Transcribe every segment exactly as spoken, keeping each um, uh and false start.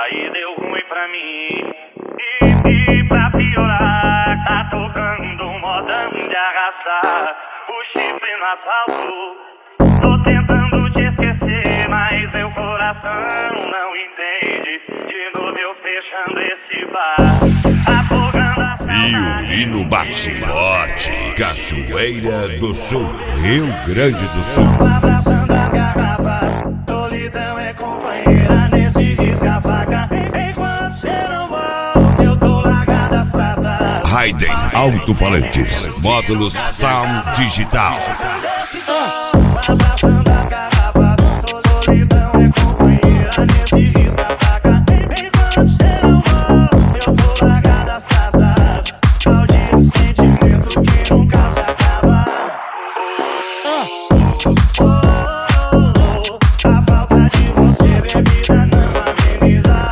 Aí deu ruim pra mim. E, e pra piorar, tá tocando um modão de arrastar o chifre no asfalto. Tô tentando te esquecer, mas meu coração não entende. De novo eu fechando esse bar, afogando a saudade. Violino bate forte, Cachoeira do Sul, Rio Grande do Sul. Abraçando as garrafas, solidão é companheira nesse risca-faca. Enquanto cê não volta, eu tô largado as traças. Raiden Alto-Falantes, módulos Sound Digital. Abraçando as garrafas, solidão é companheira nesse risca-faca. Enquanto cê não volta, eu tô largado as traças. Maldito sentimento que nunca se acaba. A falta de você, bebida, não ameniza.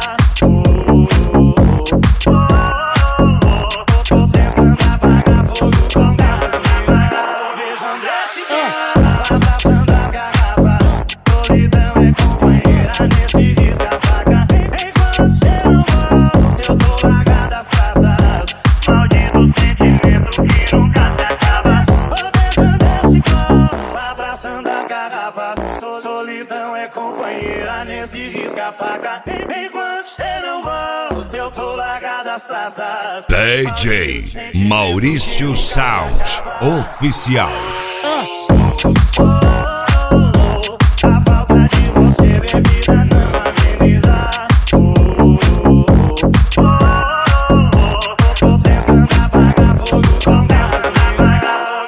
Tô tentando apagar fogo com gasolina. Veja André Cidade, abraçando as garrafas. Solidão é companheira nesse risca-faca. Enquanto cê não volta, eu tô largado as traças. Maldito sentimento que nunca se acaba. Veja André Cidade, abraçando as garrafas. Solidão é companheira nesse risca-faca. Enquanto cê não volta, eu tô largado as traças. D J Maurício Sound Oficial. A falta de você, bebida, não ameniza. Tô tentando apagar fogo com gasolina.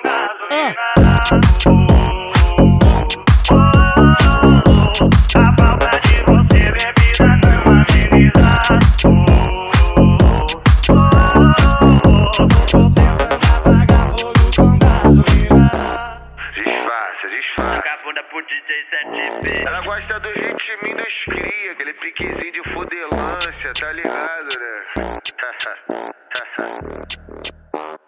A falta de você, bebida, não ameniza. Tô tentando apagar fogo com gasolina. Disfarça, disfarça. Vagabunda pro D J sete B. Ela gosta do ritminho dos cria, aquele piquezinho de fudelância, tá ligado, né?